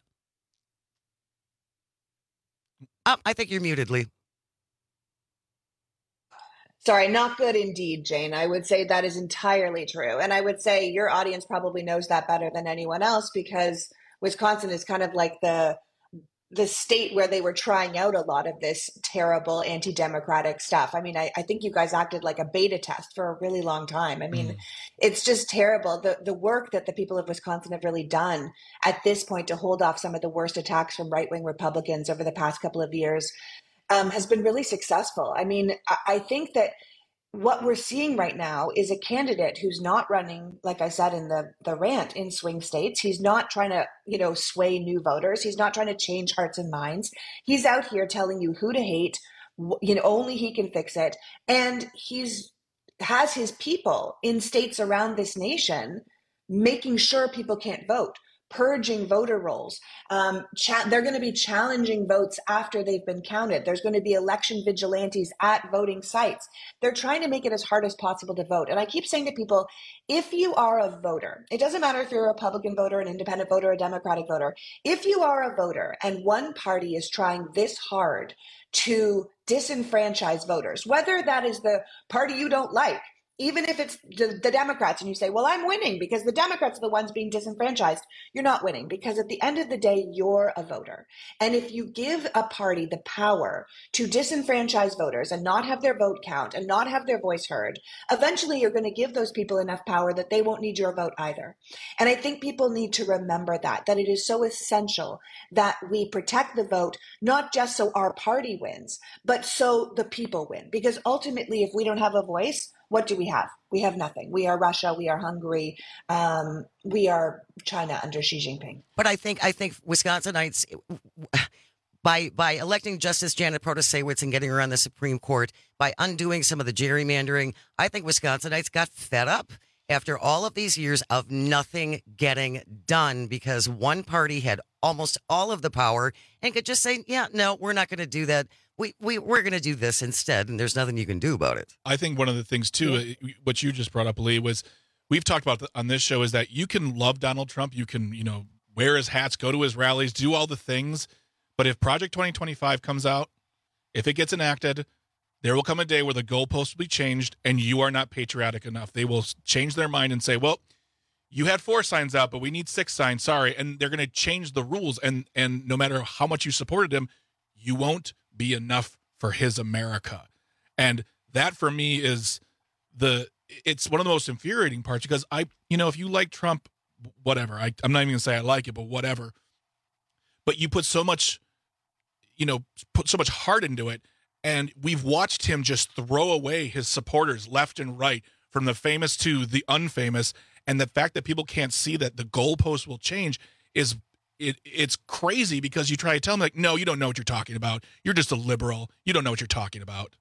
Oh, I think you're muted, Leigh. Sorry, not good indeed, Jane. I would say that is entirely true. And I would say your audience probably knows that better than anyone else because Wisconsin is kind of like the the state where they were trying out a lot of this terrible anti-democratic stuff. I mean, I, I think you guys acted like a beta test for a really long time. I mean, mm. it's just terrible. The the work that the people of Wisconsin have really done at this point to hold off some of the worst attacks from right-wing Republicans over the past couple of years um, has been really successful. I mean, I, I think that what we're seeing right now is a candidate who's not running, like I said in the, the rant, in swing states. He's not trying to, you know, sway new voters. He's not trying to change hearts and minds. He's out here telling you who to hate. You know, only he can fix it. And he's has his people in states around this nation making sure people can't vote, purging voter rolls. Um, cha- they're going to be challenging votes after they've been counted. There's going to be election vigilantes at voting sites. They're trying to make it as hard as possible to vote. And I keep saying to people, if you are a voter, it doesn't matter if you're a Republican voter, an independent voter, a Democratic voter. If you are a voter and one party is trying this hard to disenfranchise voters, whether that is the party you don't like, even if it's the, the Democrats and you say, well, I'm winning because the Democrats are the ones being disenfranchised, you're not winning because at the end of the day, you're a voter. And if you give a party the power to disenfranchise voters and not have their vote count and not have their voice heard, eventually you're going to give those people enough power that they won't need your vote either. And I think people need to remember that, that it is so essential that we protect the vote, not just so our party wins, but so the people win. Because ultimately, if we don't have a voice, what do we have? We have nothing. We are Russia. We are Hungary. Um, we are China under Xi Jinping. But I think I think Wisconsinites, by by electing Justice Janet Protasewicz and getting her on the Supreme Court, by undoing some of the gerrymandering, I think Wisconsinites got fed up after all of these years of nothing getting done because one party had almost all of the power and could just say, yeah, no, we're not going to do that. we, we, we're going to do this instead, and there's nothing you can do about it. I think one of the things, too, uh, what you just brought up, Lee, was we've talked about the, on this show is that you can love Donald Trump. You can, you know, wear his hats, go to his rallies, do all the things. But if Project twenty twenty-five comes out, if it gets enacted, there will come a day where the goalposts will be changed and you are not patriotic enough. They will change their mind and say, well, you had four signs out, but we need six signs. Sorry. And they're going to change the rules. And, and no matter how much you supported him, you won't be enough for his America. And that for me is the, it's one of the most infuriating parts because I, you know, if you like Trump, whatever, I, I'm not even going to say I like it, but whatever. But you put so much, you know, put so much heart into it. And we've watched him just throw away his supporters left and right, from the famous to the unfamous. And the fact that people can't see that the goalpost will change is it, it's crazy because you try to tell them, like, no, you don't know what you're talking about. You're just a liberal. You don't know what you're talking about.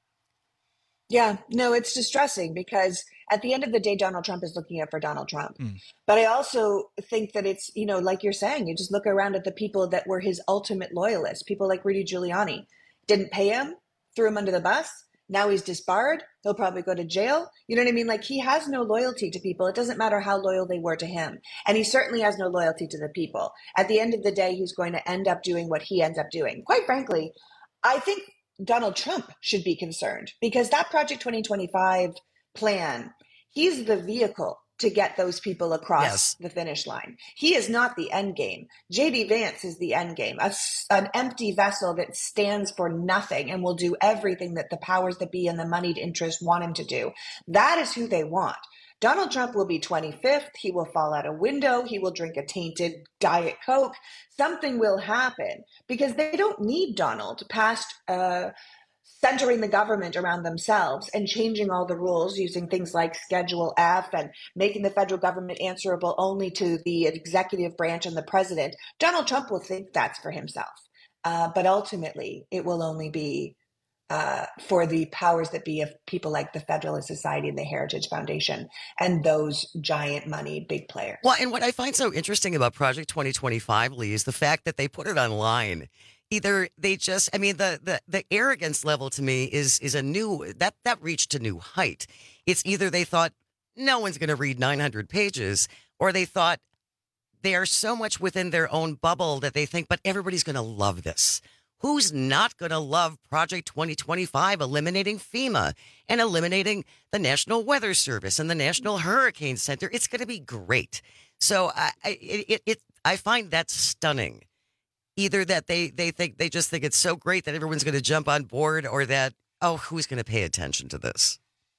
Yeah, no, it's distressing because at the end of the day, Donald Trump is looking out for Donald Trump. Mm. But I also think that it's, you know, like you're saying, you just look around at the people that were his ultimate loyalists, people like Rudy Giuliani. Didn't pay him, threw him under the bus. Now he's disbarred. He'll probably go to jail. You know what I mean? Like, he has no loyalty to people. It doesn't matter how loyal they were to him. And he certainly has no loyalty to the people. At the end of the day, he's going to end up doing what he ends up doing. Quite frankly, I think Donald Trump should be concerned because that Project twenty twenty-five plan, he's the vehicle to get those people across Yes. the finish line. He is not the end game. J D Vance is the end game, a s an empty vessel that stands for nothing and will do everything that the powers that be and the moneyed interest want him to do. That is who they want. Donald Trump will be twenty-fifth. He will fall out a window. He will drink a tainted Diet Coke. Something will happen because they don't need Donald past uh, centering the government around themselves and changing all the rules using things like Schedule F and making the federal government answerable only to the executive branch and the president. Donald Trump will think that's for himself. Uh, but ultimately, it will only be uh, for the powers that be of people like the Federalist Society and the Heritage Foundation and those giant money big players. Well, and what I find so interesting about Project twenty twenty-five, Lee, is the fact that they put it online. Either they just, I mean, the, the, the arrogance level to me is is a new, that, that reached a new height. It's either they thought no one's going to read nine hundred pages, or they thought they are so much within their own bubble that they think, but everybody's going to love this. Who's not going to love Project twenty twenty-five, eliminating FEMA and eliminating the National Weather Service and the National Hurricane Center? It's going to be great. So I, I, it, it, I find that stunning. Either that they, they think they just think it's so great that everyone's going to jump on board, or that, oh, who's going to pay attention to this?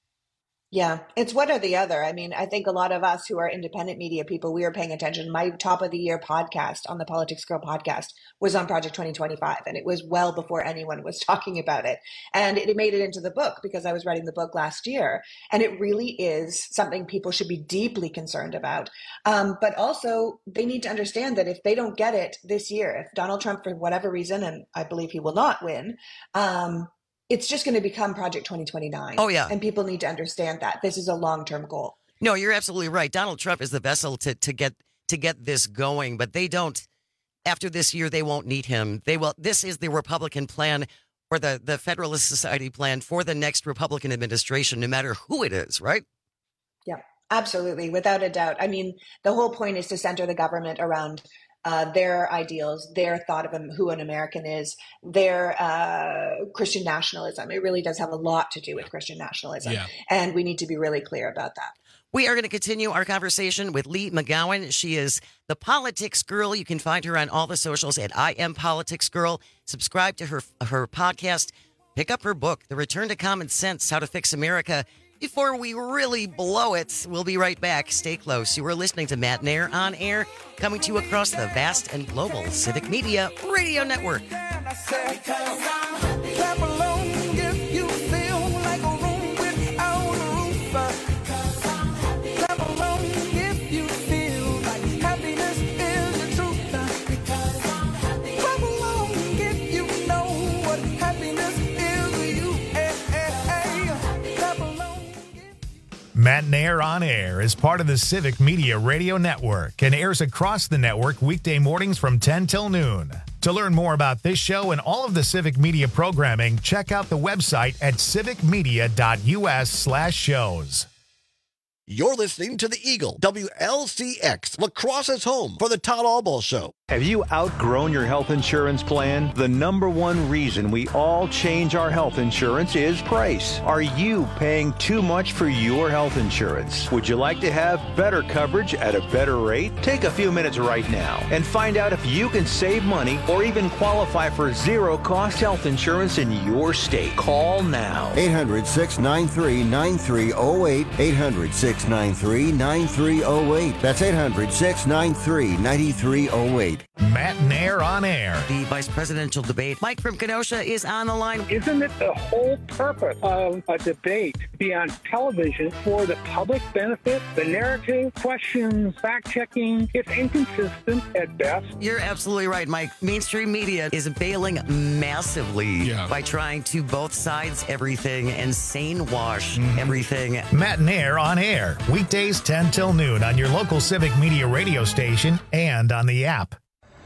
Yeah, it's one or the other. I mean, I think a lot of us who are independent media people, we are paying attention. My top of the year podcast on the Politics Girl podcast was on Project twenty twenty-five, and it was well before anyone was talking about it. And it made it into the book because I was writing the book last year. And it really is something people should be deeply concerned about. Um, but also, they need to understand that if they don't get it this year, if Donald Trump, for whatever reason, and I believe he will not win, um, it's just going to become Project twenty twenty-nine. Oh, yeah. And people need to understand that this is a long-term goal. No, you're absolutely right. Donald Trump is the vessel to, to get to get this going, but they don't, after this year, they won't need him. They will. This is the Republican plan, or the, the Federalist Society plan for the next Republican administration, no matter who it is, right? Yeah, absolutely. Without a doubt. I mean, the whole point is to center the government around Uh, their ideals, their thought of who an American is, their uh, Christian nationalism. It really does have a lot to do with Christian nationalism. Yeah. And we need to be really clear about that. We are going to continue our conversation with Lee McGowan. She is the Politics Girl. You can find her on all the socials at I Am Politics Girl. Subscribe to her, her podcast. Pick up her book, The Return to Common Sense, How to Fix America Before We Really Blow It. We'll be right back. Stay close. You are listening to Matt Nair on Air, coming to you across the vast and global Civic Media Radio Network. Matt Nair on Air is part of the Civic Media Radio Network and airs across the network weekday mornings from ten till noon. To learn more about this show and all of the Civic Media programming, check out the website at civicmedia.us slash shows. You're listening to the Eagle, W L C X, La Crosse's home for the Todd Albaugh Show. Have you outgrown your health insurance plan? The number one reason we all change our health insurance is price. Are you paying too much for your health insurance? Would you like to have better coverage at a better rate? Take a few minutes right now and find out if you can save money or even qualify for zero-cost health insurance in your state. Call now. eight hundred, six nine three, nine three zero eight. eight hundred, six nine three, nine three zero eight. That's eight hundred, six nine three, nine three zero eight. Matt Nair on air. The vice presidential debate. Mike from Kenosha is on the line. Isn't it the whole purpose of a debate to be on television for the public benefit? The narrative, questions, fact-checking, it's inconsistent at best. You're absolutely right, Mike. Mainstream media is bailing massively Yeah. by trying to both sides everything and sane wash Mm-hmm. everything. Matt Nair on air. Weekdays ten till noon on your local Civic Media radio station and on the app.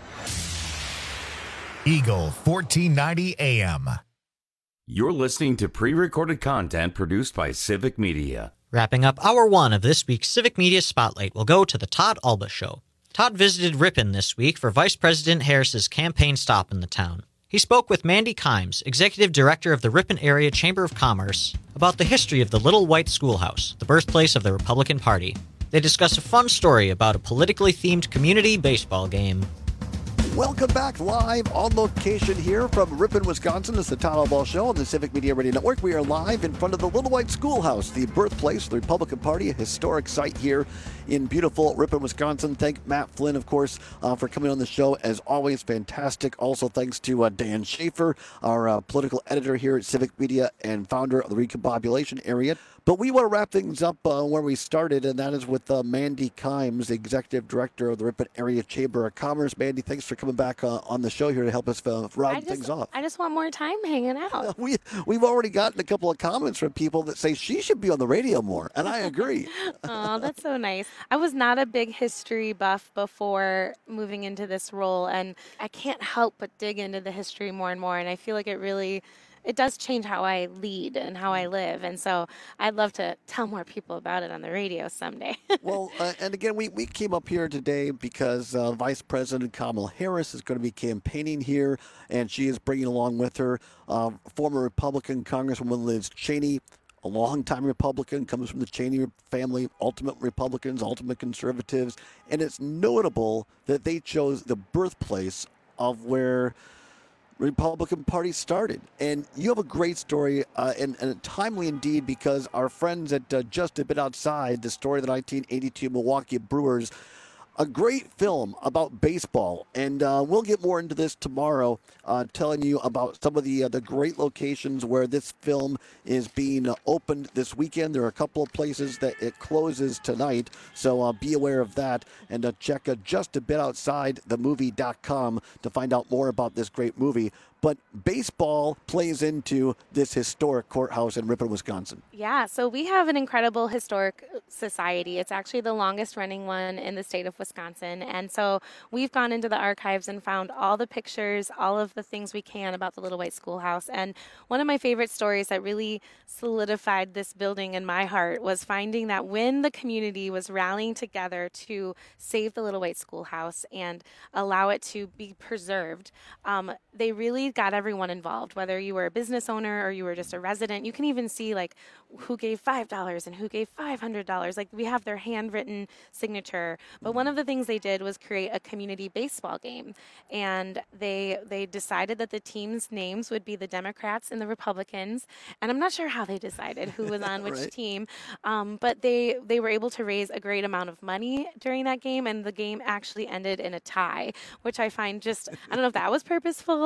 Eagle fourteen ninety A M. You're listening to pre-recorded content produced by Civic Media. Wrapping up hour one of this week's Civic Media Spotlight, we'll go to the Todd Albaugh Show. Todd visited Ripon this week for Vice President Harris's campaign stop in the town. He spoke with Mandy Kimes, Executive Director of the Ripon Area Chamber of Commerce, about the history of the Little White Schoolhouse, the birthplace of the Republican Party. They discuss a fun story about a politically themed community baseball game. Welcome back live on location here from Ripon, Wisconsin. It's the Todd Albaugh Show on the Civic Media Radio Network. We are live in front of the Little White Schoolhouse, the birthplace of the Republican Party, a historic site here in beautiful Ripon, Wisconsin. Thank Matt Flynn, of course, uh, for coming on the show. As always, fantastic. Also, thanks to uh, Dan Schaefer, our uh, political editor here at Civic Media and founder of the Recombobulation Area. But we want to wrap things up uh, where we started, and that is with uh, Mandy Kimes, the Executive Director of the Ripon Area Chamber of Commerce. Mandy, thanks for coming back uh, on the show here to help us uh, round I just, things off. I just want more time hanging out. We, we've already gotten a couple of comments from people that say she should be on the radio more, and I agree. Oh, that's so nice. I was not a big history buff before moving into this role, and I can't help but dig into the history more and more, and I feel like it really... it does change how I lead and how I live. And so I'd love to tell more people about it on the radio someday. Well, uh, and again, we, we came up here today because uh, Vice President Kamala Harris is going to be campaigning here, and she is bringing along with her uh, former Republican Congresswoman Liz Cheney, a longtime Republican, comes from the Cheney family, ultimate Republicans, ultimate conservatives. And it's notable that they chose the birthplace of where Republican Party started. And you have a great story, uh, and, and timely indeed, because our friends at uh, Just a Bit Outside, the story of the nineteen eighty-two Milwaukee Brewers, a great film about baseball. And uh, we'll get more into this tomorrow, uh, telling you about some of the uh, the great locations where this film is being uh, opened this weekend. There are a couple of places that it closes tonight, so uh, be aware of that. And uh, check uh, just a bit outside the movie dot com to find out more about this great movie. But baseball plays into this historic courthouse in Ripon, Wisconsin. Yeah, so we have an incredible historic society. It's actually the longest running one in the state of Wisconsin. And so we've gone into the archives and found all the pictures, all of the things we can about the Little White Schoolhouse. And one of my favorite stories that really solidified this building in my heart was finding that when the community was rallying together to save the Little White Schoolhouse and allow it to be preserved, um, they really got everyone involved, whether you were a business owner or you were just a resident. You can even see like who gave five dollars and who gave five hundred dollars. Like we have their handwritten signature. But one of the things they did was create a community baseball game. And they they decided that the teams' names would be the Democrats and the Republicans. And I'm not sure how they decided who was on which Right. team. Um, but they, they were able to raise a great amount of money during that game. And the game actually ended in a tie, which I find just, I don't know if that was purposeful or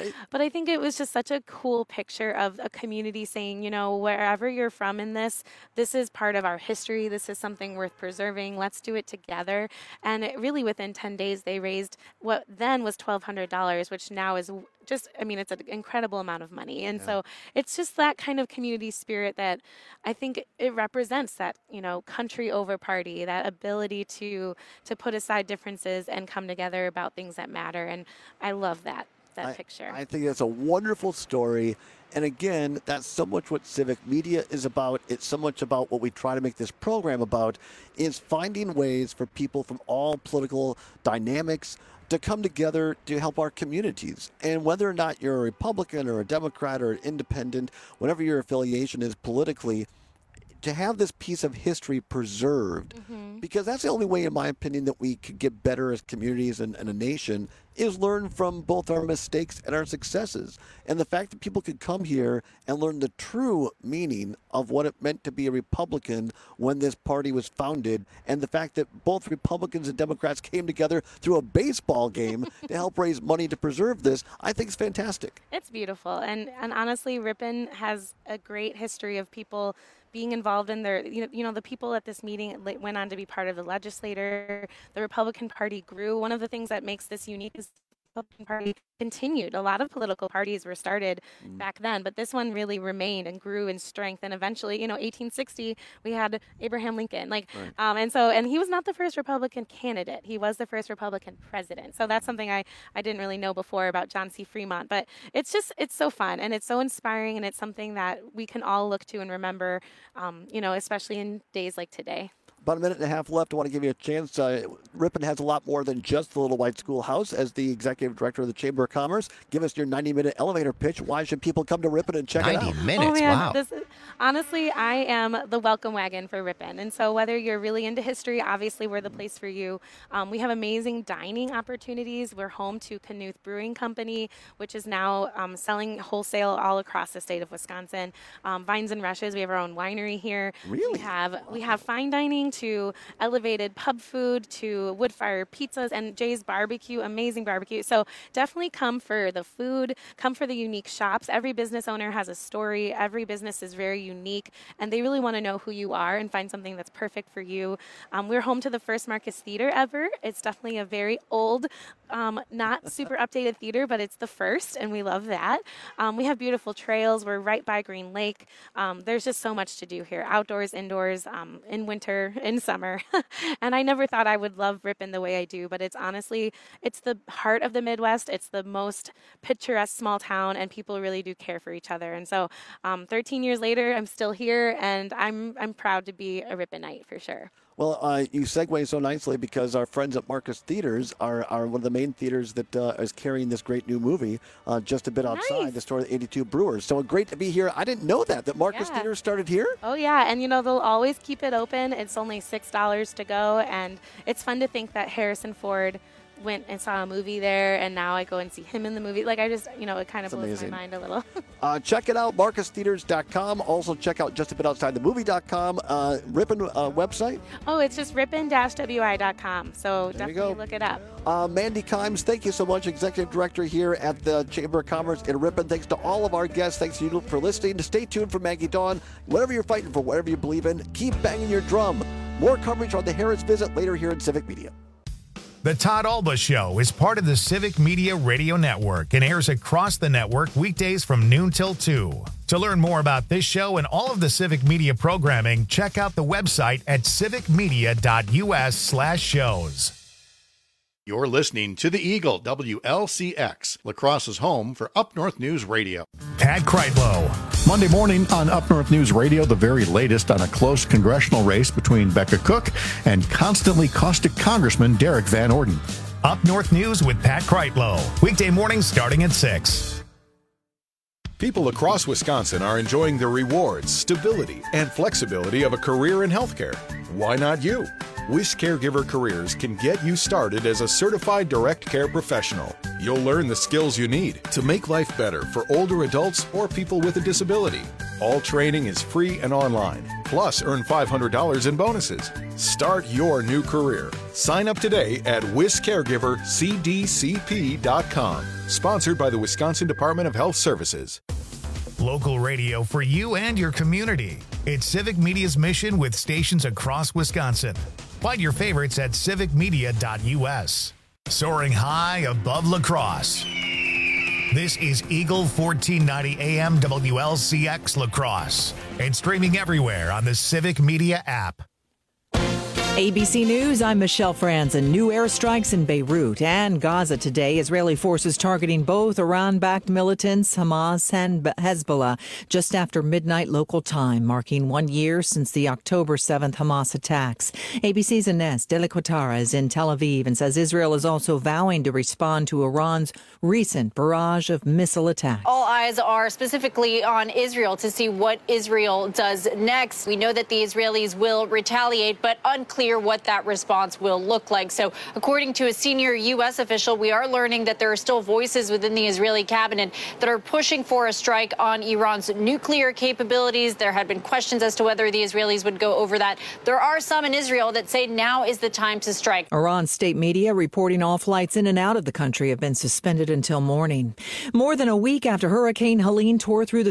Right. But I think it was just such a cool picture of a community saying, you know, wherever you're from in this, this is part of our history. This is something worth preserving. Let's do it together. And it really, within ten days, they raised what then was twelve hundred dollars, which now is just, I mean, it's an incredible amount of money. And Yeah. so it's just that kind of community spirit that I think it represents, that, you know, country over party, that ability to to put aside differences and come together about things that matter. And I love that, that I, picture. I think that's a wonderful story. And again, that's so much what civic media is about. It's so much about what we try to make this program about, is finding ways for people from all political dynamics to come together to help our communities. And whether or not you're a Republican or a Democrat or an independent, whatever your affiliation is politically, to have this piece of history preserved, Mm-hmm. because that's the only way, in my opinion, that we could get better as communities and, and a nation, is learn from both our mistakes and our successes. And the fact that people could come here and learn the true meaning of what it meant to be a Republican when this party was founded, and the fact that both Republicans and Democrats came together through a baseball game to help raise money to preserve this, I think is fantastic. It's beautiful. And, and honestly, Ripon has a great history of people being involved in their, you know, you know, the people at this meeting le- went on to be part of the legislature. The Republican Party grew. One of the things that makes this unique is the Republican Party continued. A lot of political parties were started Mm. back then, but this one really remained and grew in strength. And eventually, you know, eighteen sixty, we had Abraham Lincoln. Like, Right. um, and so, and he was not the first Republican candidate. He was the first Republican president. So that's something I, I didn't really know before about John C. Fremont. But it's just, it's so fun and it's so inspiring, and it's something that we can all look to and remember, um, you know, especially in days like today. About a minute and a half left. I want to give you a chance. Uh, Ripon has a lot more than just the Little White Schoolhouse. As the executive director of the Chamber of Commerce, give us your ninety-minute elevator pitch. Why should people come to Ripon and check it out? ninety minutes, Oh man, wow. this is, honestly, I am the welcome wagon for Ripon. And so whether you're really into history, obviously we're the place for you. Um, we have amazing dining opportunities. We're home to Knuth Brewing Company, which is now um, selling wholesale all across the state of Wisconsin. Um, Vines and Rushes, we have our own winery here. Really? We have, we have fine dining to elevated pub food to wood fire pizzas and Jay's Barbecue, amazing barbecue. So definitely come for the food, come for the unique shops. Every business owner has a story. Every business is very unique, and they really want to know who you are and find something that's perfect for you. Um, we're home to the first Marcus Theater ever. It's definitely a very old, um, not super updated theater, but it's the first, and we love that. Um, we have beautiful trails. We're right by Green Lake. Um, there's just so much to do here, outdoors, indoors, um, in winter, in summer. And I never thought I would love Ripon the way I do, but it's honestly, it's the heart of the Midwest. It's the most picturesque small town, and people really do care for each other. And so um, thirteen years later, I'm still here, and I'm I'm proud to be a Riponite for sure. Well, uh, you segue so nicely, because our friends at Marcus Theaters are, are one of the main theaters that uh, is carrying this great new movie uh, just a bit outside Nice. the store of the eighty-two Brewers. So great to be here. I didn't know that, that Marcus Yeah. Theaters started here. Oh yeah, and you know they'll always keep it open. It's only six dollars to go, and it's fun to think that Harrison Ford went and saw a movie there, and now I go and see him in the movie. Like I just, you know, it kind of That's blows amazing. my mind a little. Uh, check it out, marcus theaters dot com. Also check out just a bit outside the movie dot com. Uh, Ripon uh, website. Oh, it's just ripon dash w i dot com. So There you definitely go. look it up. Uh, Mandy Kimes, thank you so much, Executive Director here at the Chamber of Commerce in Ripon. Thanks to all of our guests. Thanks to you for listening. Stay tuned for Maggie Dawn. Whatever you're fighting for, whatever you believe in, keep banging your drum. More coverage on the Harris Visit later here in Civic Media. The Todd Alba Show is part of the Civic Media Radio Network and airs across the network weekdays from noon till two. To learn more about this show and all of the Civic Media programming, check out the website at civicmedia.us slash shows. You're listening to the Eagle, W L C X, La Crosse's home for Up North News Radio. Pat Kreitlow. Monday morning on Up North News Radio, the very latest on a close congressional race between Becca Cook and constantly caustic Congressman Derek Van Orden. Up North News with Pat Kreitlow. Weekday mornings starting at six. People across Wisconsin are enjoying the rewards, stability, and flexibility of a career in healthcare. Why not you? Wish Caregiver Careers can get you started as a certified direct care professional. You'll learn the skills you need to make life better for older adults or people with a disability. All training is free and online. Plus, earn five hundred dollars in bonuses. Start your new career. Sign up today at wis caregiver c d c p dot com. Sponsored by the Wisconsin Department of Health Services. Local radio for you and your community. It's Civic Media's mission with stations across Wisconsin. Find your favorites at civic media dot u s. Soaring high above La Crosse. This is Eagle fourteen ninety A M W L C X La Crosse and streaming everywhere on the Civic Media app. A B C News, I'm Michelle Franzen. New airstrikes in Beirut and Gaza today. Israeli forces targeting both Iran-backed militants, Hamas and Hezbollah, just after midnight local time, marking one year since the October seventh Hamas attacks. A B C's Ines de la Quatara is in Tel Aviv and says Israel is also vowing to respond to Iran's recent barrage of missile attacks. All eyes are specifically on Israel to see what Israel does next. We know that the Israelis will retaliate, but unclear what that response will look like. So according to a senior U S official, we are learning that there are still voices within the Israeli cabinet that are pushing for a strike on Iran's nuclear capabilities. There had been questions as to whether the Israelis would go over that. There are some in Israel that say now is the time to strike. Iran state media reporting all flights in and out of the country have been suspended until morning. More than a week after Hurricane Helene tore through the